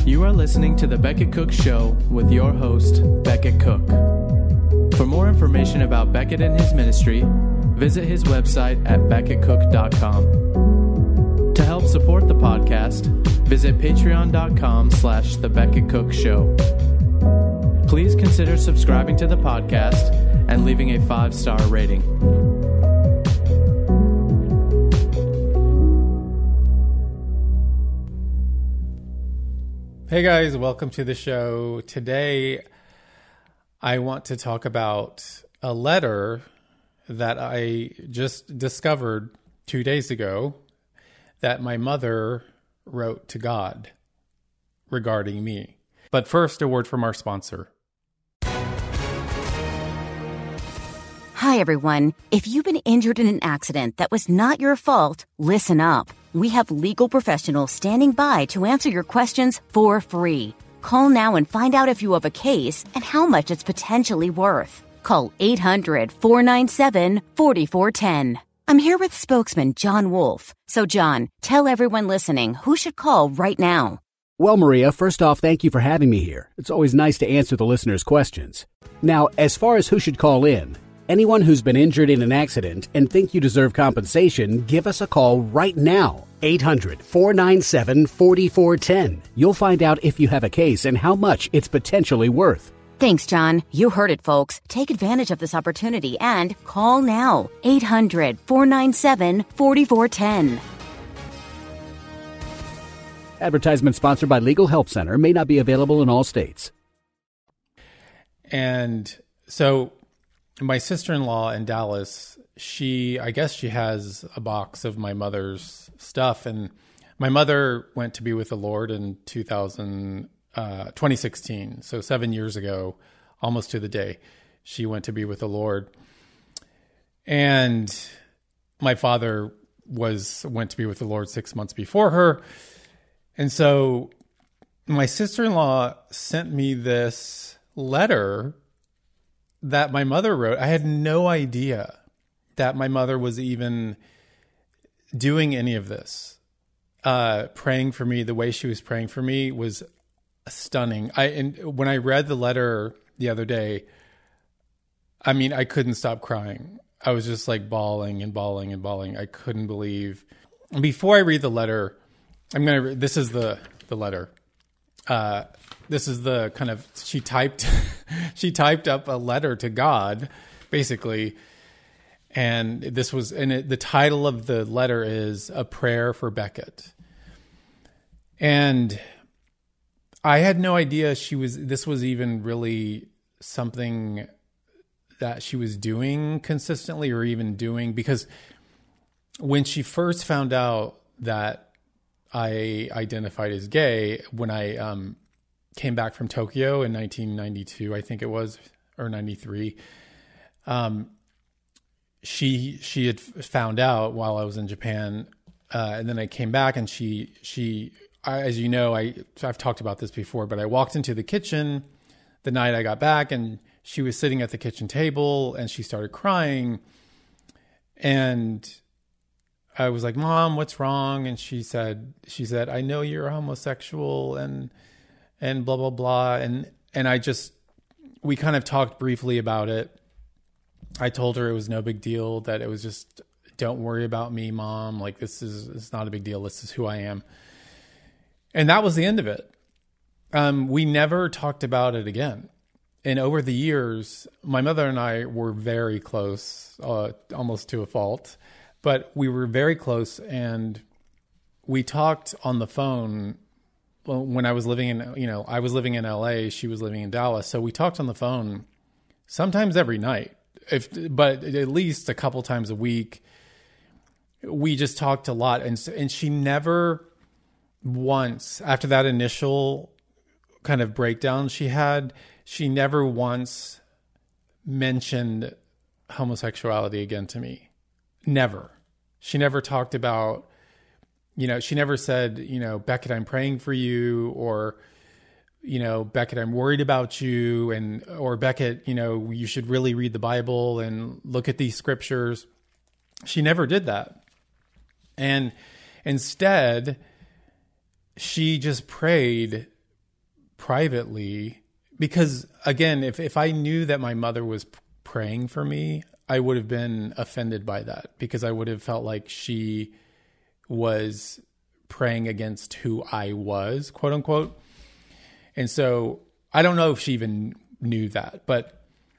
You are listening to The Becket Cook Show with your host, Becket Cook. For more information about Becket and his ministry, visit his website at becketcook.com. To help support the podcast, visit patreon.com/The Becket Cook Show. Please consider subscribing to the podcast and leaving a 5-star rating. Hey guys, welcome to the show. Today, I want to talk about a letter that I just discovered 2 days ago that my mother wrote to God regarding me. But first, a word from our sponsor. Hi, everyone. If you've been injured in an accident that was not your fault, listen up. We have legal professionals standing by to answer your questions for free. Call now and find out if you have a case and how much it's potentially worth. Call 800-497-4410. I'm here with spokesman John Wolf. So, John, tell everyone listening who should call right now. Well, Maria, first off, thank you for having me here. It's always nice to answer the listeners' questions. Now, as far as who should call in, anyone who's been injured in an accident and think you deserve compensation, give us a call right now. 800-497-4410. You'll find out if you have a case and how much it's potentially worth. Thanks, John. You heard it, folks. Take advantage of this opportunity and call now. 800-497-4410. Advertisement sponsored by Legal Help Center. May not be available in all states. And so my sister-in-law in Dallas, I guess she has a box of my mother's stuff. And my mother went to be with the Lord in 2016. So 7 years ago, almost to the day, she went to be with the Lord. And my father went to be with the Lord 6 months before her. And so my sister-in-law sent me this letter that my mother wrote. I had no idea that my mother was even doing any of this. Praying for me, the way she was praying for me was stunning. When I read the letter the other day, I mean, I couldn't stop crying. I was just like bawling and bawling and bawling. I couldn't believe. Before I read the letter, this is the letter. This is the kind of, she typed up a letter to God, basically. And the title of the letter is A Prayer for Becket. And I had no idea this was even really something that she was doing consistently or even doing, because when she first found out that I identified as gay, when I came back from Tokyo in 1992, I think it was, or 93, she had found out while I was in Japan, and then I came back, and she as you know, I've talked about this before, but I walked into the kitchen the night I got back, and she was sitting at the kitchen table, and she started crying, and I was like, "Mom, what's wrong?" And she said, "I know you're homosexual and blah blah blah," and we kind of talked briefly about it. I told her it was no big deal, that it was just, don't worry about me, Mom. Like, it's not a big deal. This is who I am. And that was the end of it. We never talked about it again. And over the years, my mother and I were very close, almost to a fault, but we were very close, and we talked on the phone when I was living in, I was living in LA, she was living in Dallas. So we talked on the phone sometimes every night. But at least a couple times a week. We just talked a lot, and she never once, after that initial kind of breakdown she never once mentioned homosexuality again to me. Never. She never talked about, she never said, Becket, I'm praying for you, or Becket, I'm worried about you, or Becket, you should really read the Bible and look at these scriptures. She never did that. And instead, she just prayed privately, because again, if I knew that my mother was praying for me, I would have been offended by that, because I would have felt like she was praying against who I was, quote unquote. And so I don't know if she even knew that, but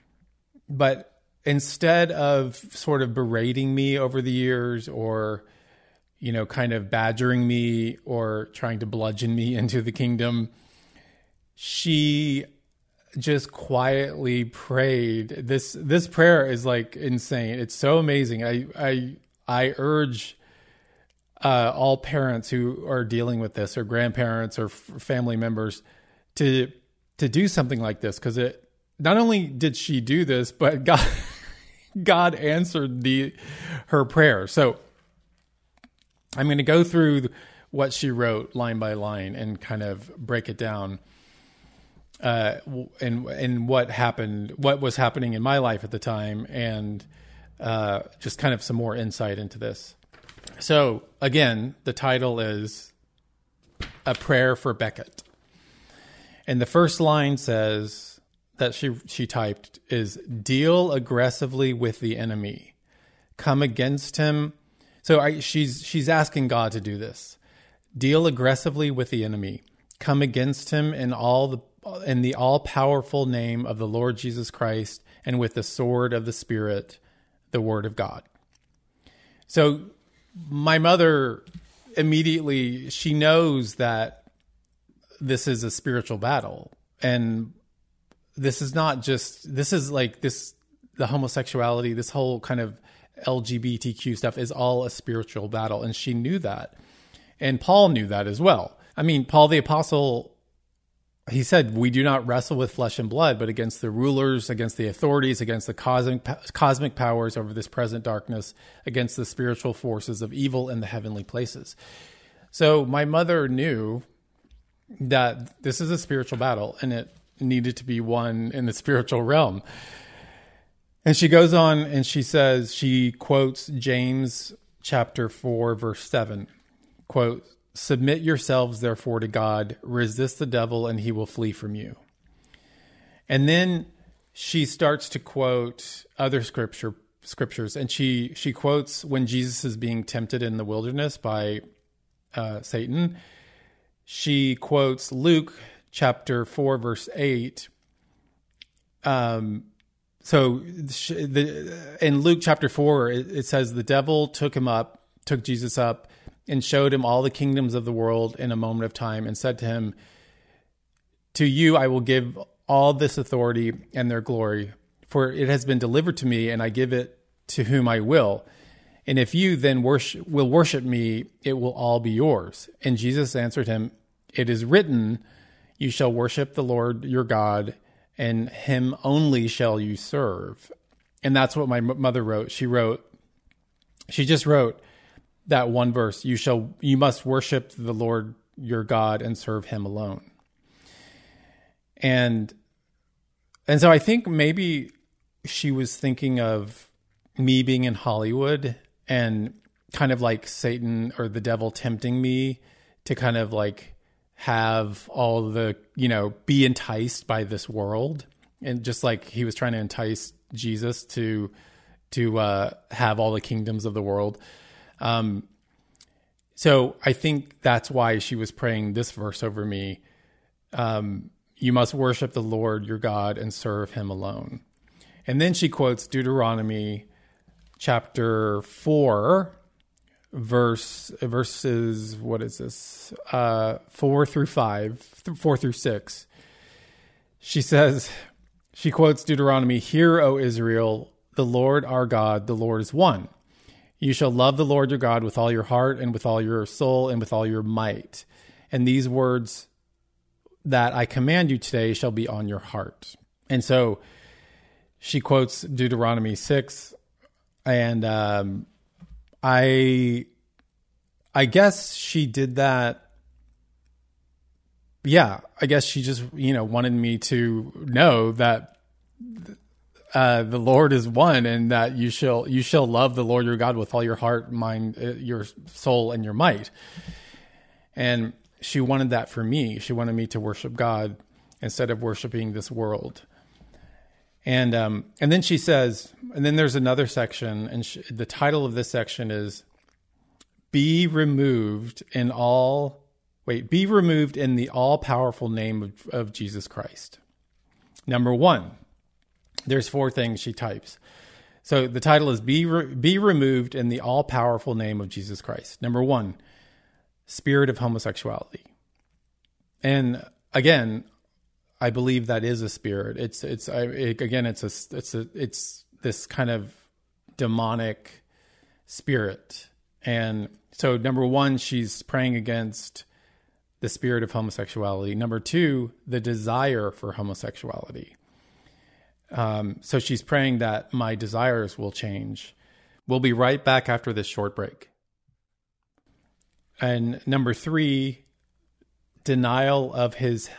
instead of sort of berating me over the years, or, you know, kind of badgering me or trying to bludgeon me into the kingdom, she just quietly prayed. This prayer is like insane. It's so amazing. I urge all parents who are dealing with this, or grandparents or family members, to do something like this, because it not only did she do this, but God answered her prayer. So I'm going to go through what she wrote line by line and kind of break it down, and what was happening in my life at the time, and just kind of some more insight into this. So again, the title is A Prayer for Becket. And the first line says, that she typed, is, deal aggressively with the enemy. Come against him. So she's asking God to do this. Deal aggressively with the enemy. Come against him in the all-powerful name of the Lord Jesus Christ, and with the sword of the Spirit, the word of God. So my mother immediately, she knows that this is a spiritual battle. And this is the homosexuality, this whole kind of LGBTQ stuff is all a spiritual battle. And she knew that. And Paul knew that as well. I mean, Paul the Apostle, he said, we do not wrestle with flesh and blood, but against the rulers, against the authorities, against the cosmic powers over this present darkness, against the spiritual forces of evil in the heavenly places. So my mother knew that this is a spiritual battle, and it needed to be won in the spiritual realm. And she goes on and she says, she quotes James chapter 4, verse 7, quote, submit yourselves therefore to God, resist the devil and he will flee from you. And then she starts to quote other scriptures, and she quotes when Jesus is being tempted in the wilderness by Satan. She quotes Luke chapter 4, verse 8. In Luke chapter 4, it says, the devil took Jesus up, and showed him all the kingdoms of the world in a moment of time, and said to him, to you I will give all this authority and their glory, for it has been delivered to me, and I give it to whom I will. And if you then will worship me, it will all be yours. And Jesus answered him, it is written, you shall worship the Lord your God, and him only shall you serve. And that's what my mother wrote. She just wrote that one verse, you must worship the Lord your God and serve him alone. And so I think maybe she was thinking of me being in Hollywood and kind of like Satan or the devil tempting me to kind of like have all the, be enticed by this world. And just like he was trying to entice Jesus to have all the kingdoms of the world. So I think that's why she was praying this verse over me. You must worship the Lord your God and serve him alone. And then she quotes Deuteronomy chapter 4, verses, what is this? 4 through 6. She quotes Deuteronomy, hear, O Israel, the Lord our God, the Lord is one. You shall love the Lord your God with all your heart and with all your soul and with all your might. And these words that I command you today shall be on your heart. And so she quotes Deuteronomy 6. And I guess she did that. Yeah, I guess she just, wanted me to know that the Lord is one, and that you shall love the Lord your God with all your heart, mind, your soul, and your might. And she wanted that for me. She wanted me to worship God instead of worshiping this world. And then she says, and then there's another section, and the title of this section is be removed in the all-powerful name of Jesus Christ. Number one, there's 4 things she types. So the title is be removed in the all-powerful name of Jesus Christ. Number 1, spirit of homosexuality. And again, I believe that is a spirit. It's this kind of demonic spirit. And so number 1, she's praying against the spirit of homosexuality. Number 2, the desire for homosexuality. So she's praying that my desires will change. We'll be right back after this short break. And number 3, denial of his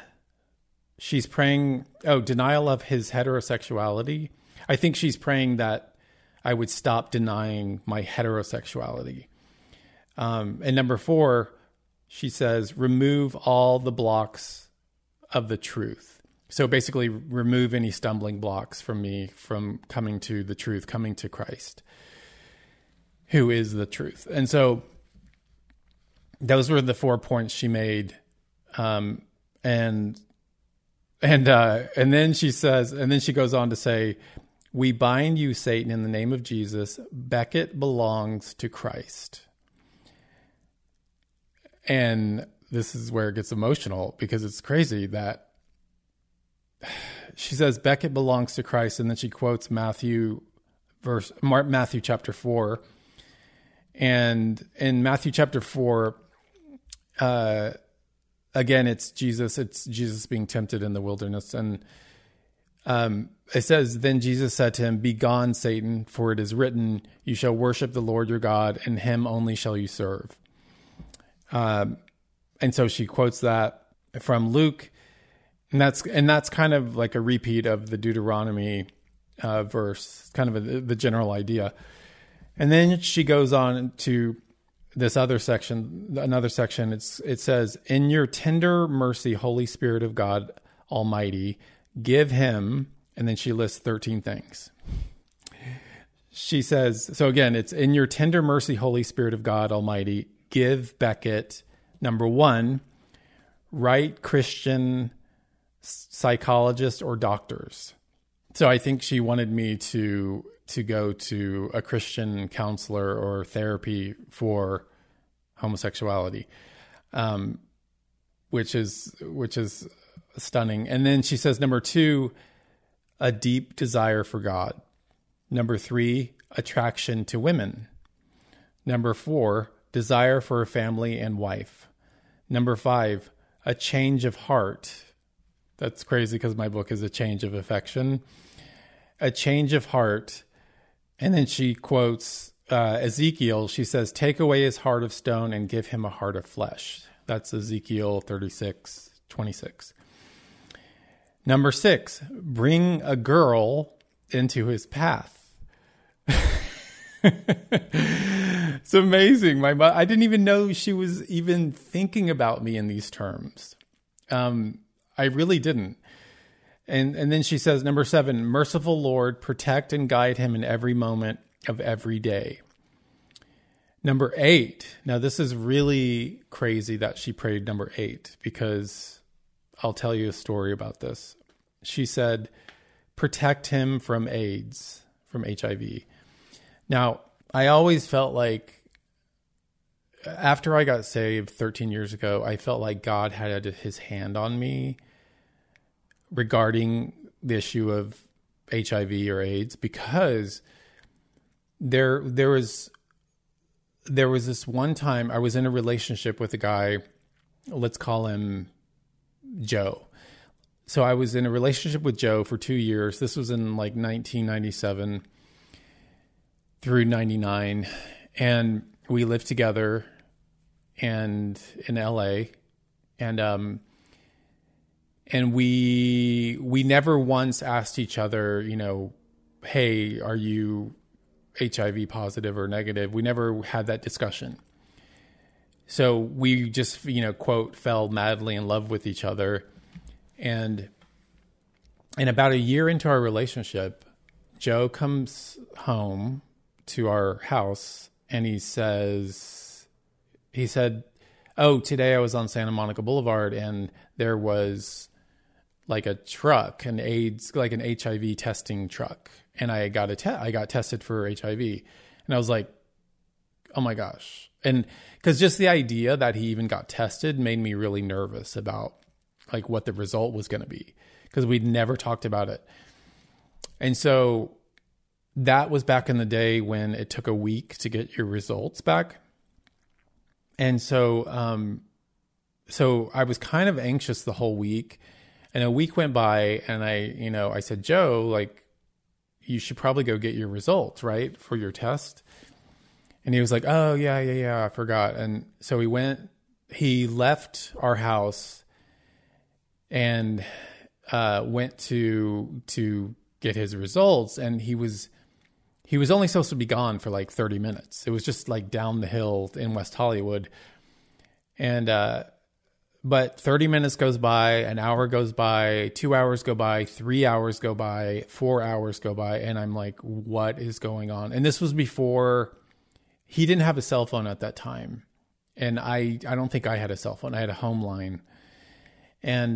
heterosexuality. I think she's praying that I would stop denying my heterosexuality. And number 4, she says, remove all the blocks of the truth. So basically remove any stumbling blocks from me from coming to the truth, coming to Christ, who is the truth. And so those were the 4 points she made. And then she says, and then she goes on to say, we bind you, Satan, in the name of Jesus. Becket belongs to Christ. And this is where it gets emotional, because it's crazy that she says Becket belongs to Christ, and then she quotes Matthew chapter 4. And in Matthew chapter 4, again, it's Jesus being tempted in the wilderness. And it says, then Jesus said to him, begone, Satan, for it is written, you shall worship the Lord your God, and him only shall you serve. And so she quotes that from Luke, and that's kind of like a repeat of the Deuteronomy verse, kind of the general idea. And then she goes on to this other section, another section. It says, in your tender mercy, Holy Spirit of God Almighty, give him, and then she lists 13 things. She says, so again, it's in your tender mercy, Holy Spirit of God Almighty, give Becket, number 1, right Christian psychologists or doctors. So I think she wanted me to go to a Christian counselor or therapy for homosexuality, which is stunning. And then she says, number 2, a deep desire for God. Number 3, attraction to women. Number 4, desire for a family and wife. Number 5, a change of heart. That's crazy because my book is a change of affection. A change of heart. And then she quotes Ezekiel. She says, take away his heart of stone and give him a heart of flesh. That's Ezekiel 36:26. Number 6, bring a girl into his path. It's amazing. I didn't even know she was even thinking about me in these terms. I really didn't. And then she says, number 7, merciful Lord, protect and guide him in every moment of every day. Number 8. Now this is really crazy that she prayed number 8, because I'll tell you a story about this. She said, protect him from AIDS, from HIV. Now, I always felt like after I got saved 13 years ago, I felt like God had his hand on me regarding the issue of HIV or AIDS, because there was this one time I was in a relationship with a guy, let's call him Joe. So I was in a relationship with Joe for 2 years. This was in like 1997 through 99. And we lived together and in LA. And we never once asked each other, hey, are you HIV positive or negative? We never had that discussion. So we just, quote, fell madly in love with each other. And about a year into our relationship, Joe comes home to our house and he said, "Oh, today I was on Santa Monica Boulevard and there was like a truck, an HIV testing truck. And I got tested for HIV." And I was like, oh my gosh. And because just the idea that he even got tested made me really nervous about like what the result was going to be, because we'd never talked about it. And so that was back in the day when it took a week to get your results back. And so, so I was kind of anxious the whole week, and a week went by and I said, "Joe, like, you should probably go get your results, right, for your test." And he was like, "Oh yeah, I forgot." And so he left our house and went to get his results. And he was only supposed to be gone for like 30 minutes. It was just like down the hill in West Hollywood. And, but 30 minutes goes by, an hour goes by, 2 hours go by, 3 hours go by, 4 hours go by. And I'm like, what is going on? And this was before he didn't have a cell phone at that time. And I don't think I had a cell phone. I had a home line. And,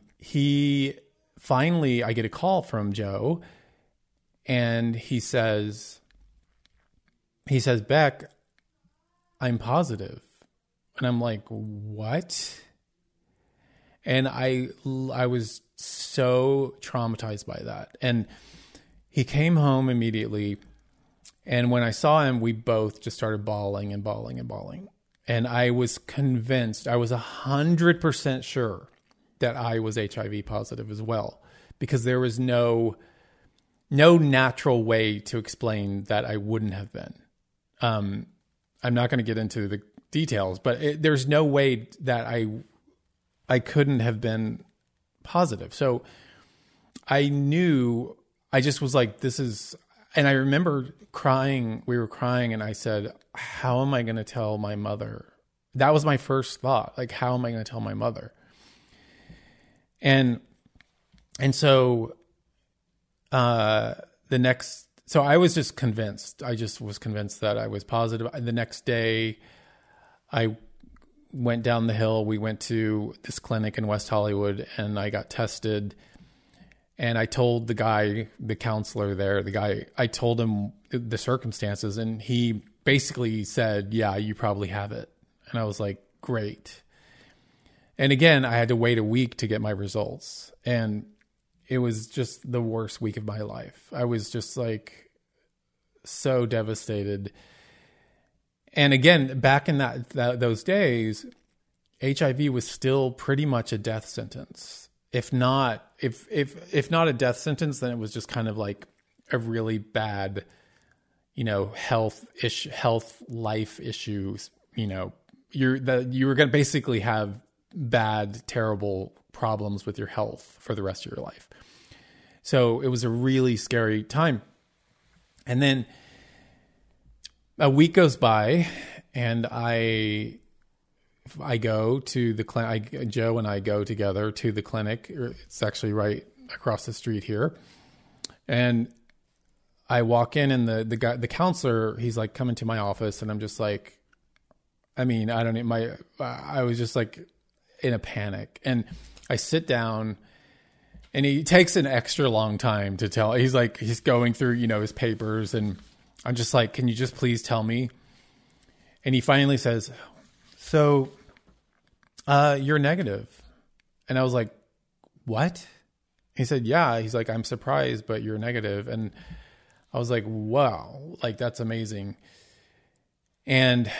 I get a call from Joe, and he says, "Beck, I'm positive." And I'm like, "What?" And I was so traumatized by that. And he came home immediately. And when I saw him, we both just started bawling and bawling and bawling. And I was convinced, I was 100% sure that I was HIV positive as well, because there was no natural way to explain that I wouldn't have been. I'm not going to get into the details, but there's no way that I couldn't have been positive. So I knew, I just was like, this is, and I remember crying, we were crying, and I said, how am I going to tell my mother? That was my first thought. Like, how am I going to tell my mother? And so, so I was just convinced. I just was convinced that I was positive. The next day, I went down the hill. We went to this clinic in West Hollywood, and I got tested. And I told the guy, the counselor there, I told him the circumstances, and he basically said, "Yeah, you probably have it." And I was like, great. And again, I had to wait a week to get my results. And it was just the worst week of my life. I was just like so devastated. And again, back in those days, HIV was still pretty much a death sentence. If not a death sentence, then it was just kind of like a really bad, health life issues. You were going to basically have bad, terrible problems with your health for the rest of your life. So it was a really scary time. And then a week goes by, and I go to the clinic. Joe and I go together to the clinic. It's actually right across the street here. And I walk in, and the counselor, he's like, "Come into my office." And I'm just like, I was just like in a panic. And I sit down, and he takes an extra long time to tell. He's going through, his papers, and I'm just like, "Can you just please tell me?" And he finally says, "So, you're negative." And I was like, "What?" He said, "Yeah." He's like, "I'm surprised, but you're negative." And I was like, wow, like that's amazing. And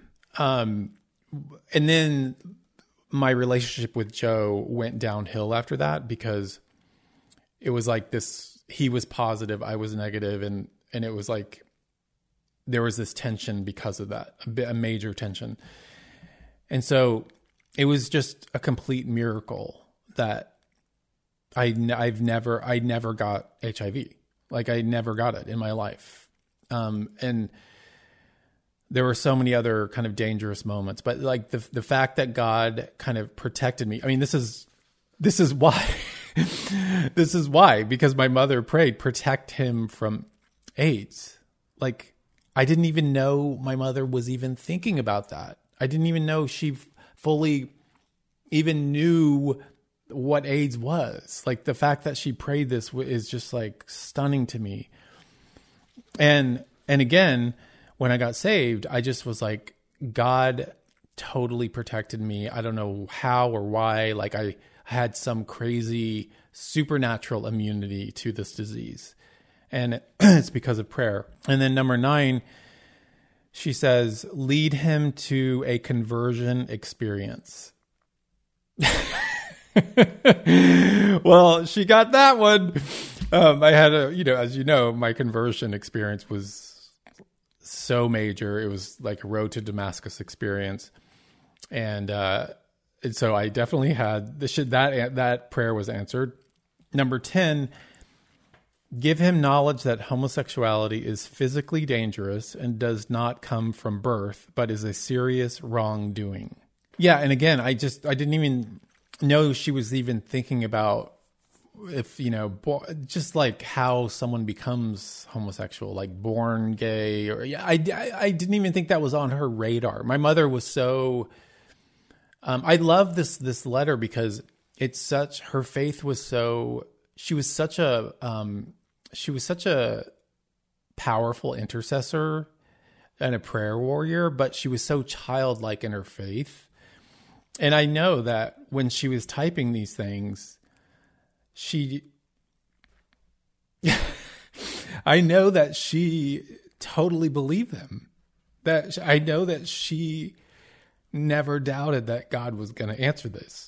then my relationship with Joe went downhill after that, because it was like this, he was positive, I was negative. And it was like, there was this tension because of that, a major tension. And so it was just a complete miracle that I never got HIV. Like, I never got it in my life. And there were so many other kind of dangerous moments, but like the fact that God kind of protected me. I mean, this is this is why. This is why, because my mother prayed, protect him from AIDS. Like, I didn't even know my mother was even thinking about that. I didn't even know she fully even knew what AIDS was. Like, the fact that she prayed this is just like stunning to me. And again, when I got saved, I just was like, God totally protected me. I don't know how or why. Like, I had some crazy supernatural immunity to this disease. And it's because of prayer. And then number 9, she says, lead him to a conversion experience. Well, she got that one. I had as you know, my conversion experience was so major. It was like a road to Damascus experience. And so I definitely had that prayer was answered. Number 10, give him knowledge that homosexuality is physically dangerous and does not come from birth, but is a serious wrongdoing. Yeah, and again, I didn't even know she was even thinking about if, just like how someone becomes homosexual, like born gay, or I didn't even think that was on her radar. My mother was so... I love this letter because her faith was so, she was such a powerful intercessor and a prayer warrior, but she was so childlike in her faith. And I know that when she was typing these things, I know that she totally believed them. That I know that she never doubted that God was going to answer this.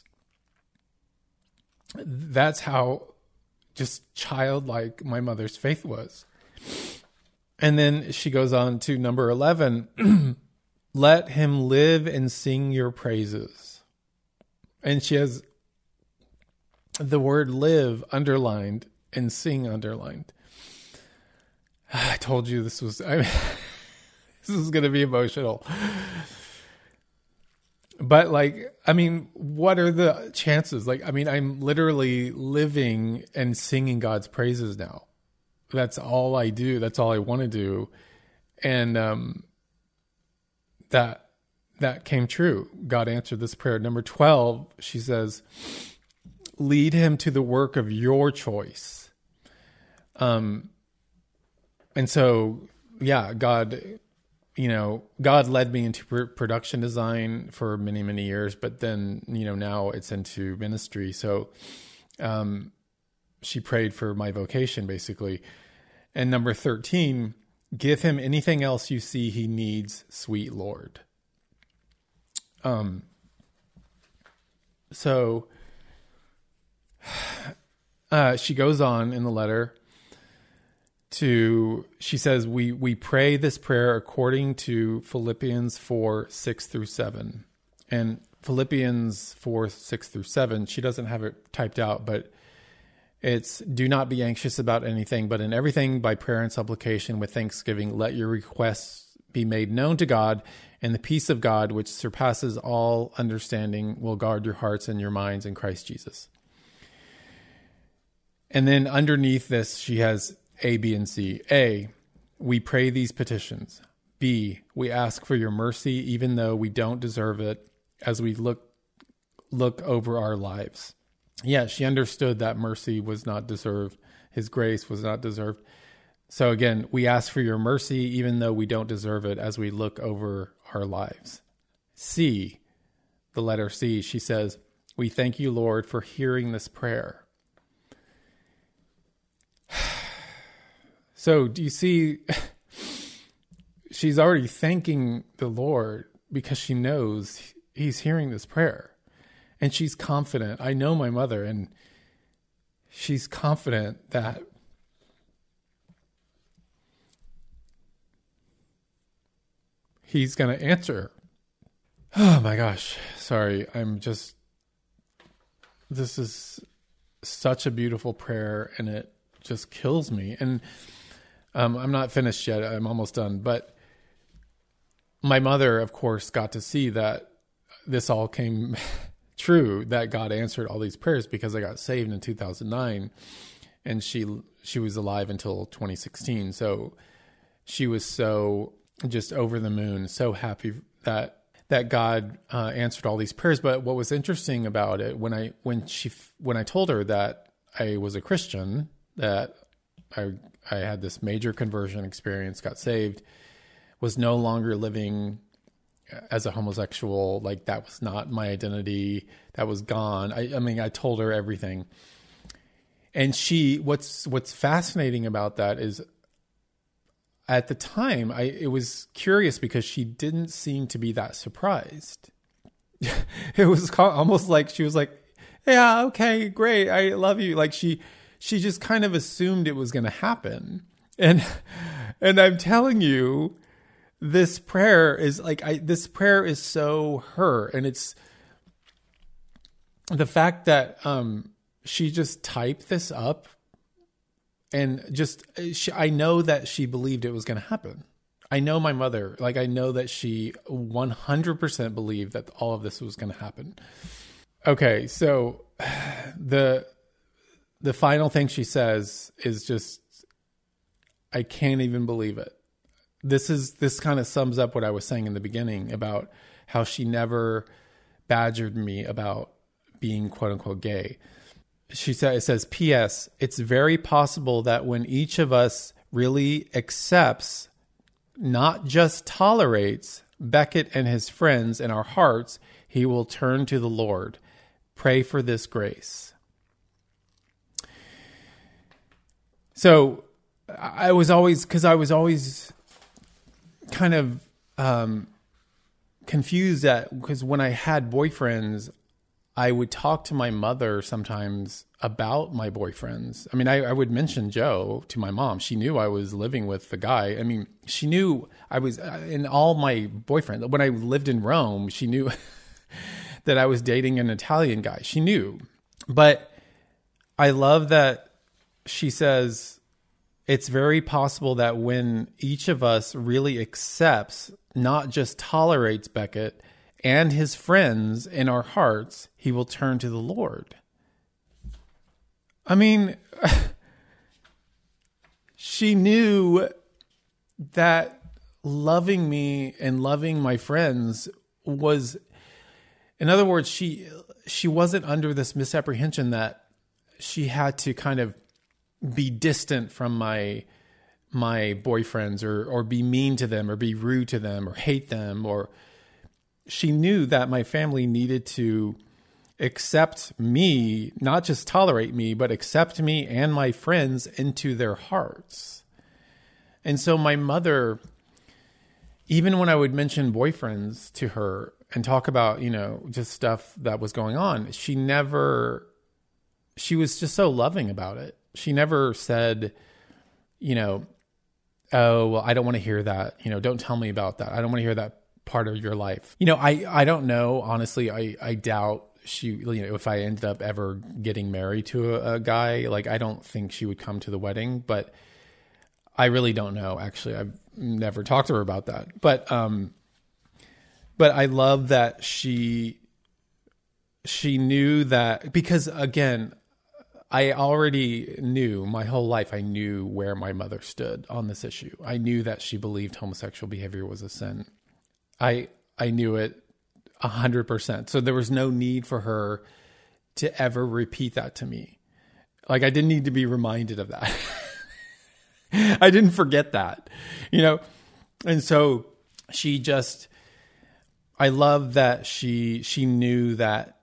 That's how just childlike my mother's faith was. And then she goes on to number 11, let him live and sing your praises. And she has the word live underlined and sing underlined. I told you this was going to be emotional. But what are the chances? I'm literally living and singing God's praises now. That's all I do. That's all I want to do. And that came true. God answered this prayer. Number 12, she says, lead him to the work of your choice. And so, yeah, God led me into production design for many, many years, but then, now it's into ministry. So, she prayed for my vocation basically. And number 13, give him anything else you see he needs, sweet Lord. So, she goes on in the letter she says, we pray this prayer according to Philippians 4:6-7. And Philippians 4:6-7, she doesn't have it typed out, but it's, do not be anxious about anything, but in everything by prayer and supplication with thanksgiving, let your requests be made known to God, and the peace of God, which surpasses all understanding, will guard your hearts and your minds in Christ Jesus. And then underneath this, she has A, B, and C. A, we pray these petitions. B, we ask for your mercy, even though we don't deserve it, as we look over our lives. Yeah, she understood that mercy was not deserved. His grace was not deserved. So again, we ask for your mercy, even though we don't deserve it, as we look over our lives. C, the letter C, she says, we thank you, Lord, for hearing this prayer. So do you see, she's already thanking the Lord because she knows he's hearing this prayer. And she's confident. I know my mother, and she's confident that he's going to answer. Oh my gosh. Sorry. This is such a beautiful prayer, and it just kills me. And I'm not finished yet. I'm almost done. But my mother, of course, got to see that this all came true that God answered all these prayers, because I got saved in 2009 and she was alive until 2016. So she was so just over the moon, so happy that God answered all these prayers. But what was interesting about it, when I told her that I was a Christian, that I had this major conversion experience, got saved, was no longer living as a homosexual, like that was not my identity, that was gone. I mean, I told her everything. And what's fascinating about that is, at the time, it was curious because she didn't seem to be that surprised. It was almost like she was like, yeah, okay, great, I love you. Like she just kind of assumed it was going to happen. And I'm telling you, this prayer is this prayer is so her. And it's the fact that she just typed this up. And I know that she believed it was going to happen. I know my mother, I know that she 100% believed that all of this was going to happen. Okay, so the final thing she says is just, I can't even believe it. This kind of sums up what I was saying in the beginning about how she never badgered me about being quote unquote gay. It says, P.S. It's very possible that when each of us really accepts, not just tolerates, Beckett and his friends in our hearts, he will turn to the Lord. Pray for this grace. So I was always kind of confused because when I had boyfriends, I would talk to my mother sometimes about my boyfriends. I mean, I would mention Joe to my mom. She knew I was living with the guy. I mean, she knew I was in all my boyfriends. When I lived in Rome, she knew that I was dating an Italian guy. She knew. But I love that she says, it's very possible that when each of us really accepts, not just tolerates Beckett and his friends in our hearts, he will turn to the Lord. I mean, she knew that loving me and loving my friends was, in other words, she wasn't under this misapprehension that she had to kind of be distant from my boyfriends or be mean to them or be rude to them or hate them, or she knew that my family needed to accept me, not just tolerate me, but accept me and my friends into their hearts. And so my mother, even when I would mention boyfriends to her and talk about, just stuff that was going on, she was just so loving about it. She never said, oh, well, I don't want to hear that. Don't tell me about that. I don't want to hear that part of your life. I don't know. Honestly, I doubt she, if I ended up ever getting married to a guy, I don't think she would come to the wedding, but I really don't know. Actually, I've never talked to her about that. But I love that she knew that, because again, I already knew my whole life. I knew where my mother stood on this issue. I knew that she believed homosexual behavior was a sin. I knew it 100%. So there was no need for her to ever repeat that to me. I didn't need to be reminded of that. I didn't forget that, And so I love that she knew that,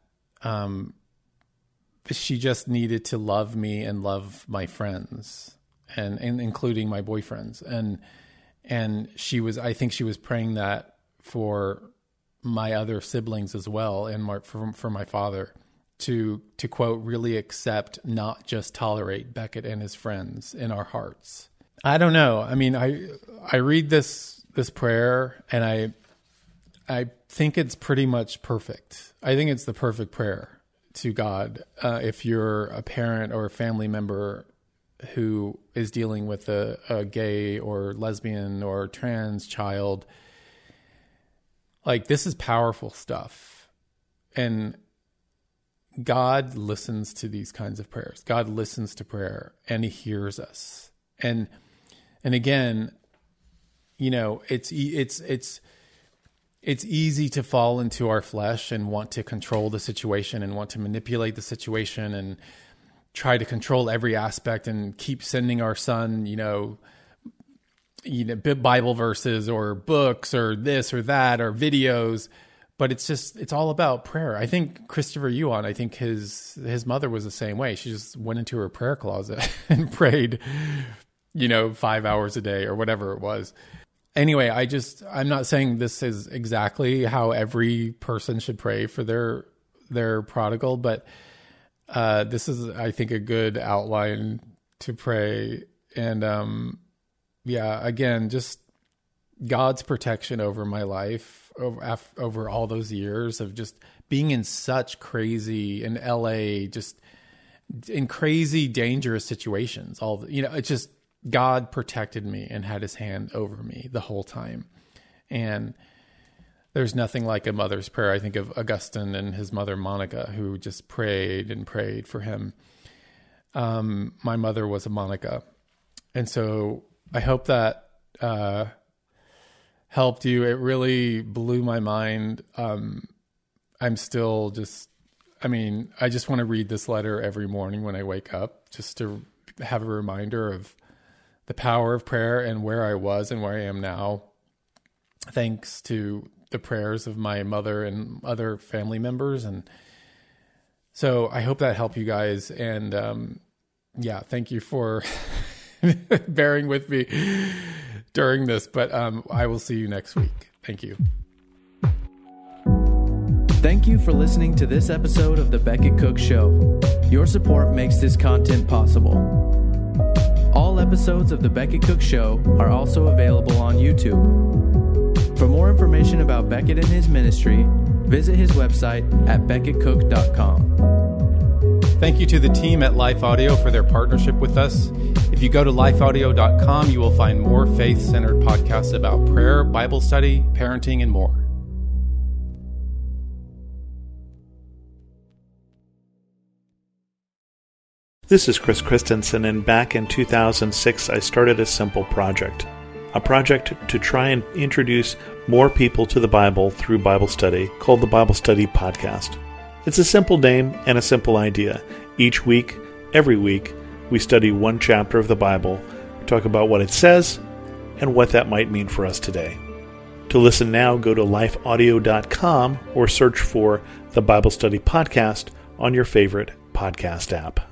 she just needed to love me and love my friends and including my boyfriends. And I think she was praying that for my other siblings as well. And for my father to quote, really accept, not just tolerate Beckett and his friends in our hearts. I don't know. I mean, I read this prayer and I think it's pretty much perfect. I think it's the perfect prayer to God. If you're a parent or a family member who is dealing with a gay or lesbian or trans child, this is powerful stuff. And God listens to these kinds of prayers. God listens to prayer, and he hears us. And again, it's easy to fall into our flesh and want to control the situation and want to manipulate the situation and try to control every aspect and keep sending our son, Bible verses or books or this or that or videos. But it's all about prayer. I think Christopher Yuan, I think his mother was the same way. She just went into her prayer closet and prayed, 5 hours a day or whatever it was. Anyway, I'm not saying this is exactly how every person should pray for their prodigal, but this is, I think, a good outline to pray. And again, just God's protection over my life over all those years of just being in such crazy in LA, just in crazy dangerous situations. It's just God protected me and had his hand over me the whole time. And there's nothing like a mother's prayer. I think of Augustine and his mother Monica, who just prayed and prayed for him. My mother was a Monica. And so I hope that helped you. It really blew my mind. I'm still I just want to read this letter every morning when I wake up, just to have a reminder of the power of prayer and where I was and where I am now, thanks to the prayers of my mother and other family members. And so I hope that helped you guys. And thank you for bearing with me during this, but I will see you next week. Thank you. Thank you for listening to this episode of The Becket Cook Show. Your support makes this content possible. All episodes of The Becket Cook Show are also available on YouTube. For more information about Becket and his ministry, visit his website at becketcook.com. Thank you to the team at Life Audio for their partnership with us. If you go to lifeaudio.com, you will find more faith-centered podcasts about prayer, Bible study, parenting, and more. This is Chris Christensen, and back in 2006, I started a simple project. A project to try and introduce more people to the Bible through Bible study called the Bible Study Podcast. It's a simple name and a simple idea. Each week, every week, we study one chapter of the Bible, talk about what it says, and what that might mean for us today. To listen now, go to lifeaudio.com or search for the Bible Study Podcast on your favorite podcast app.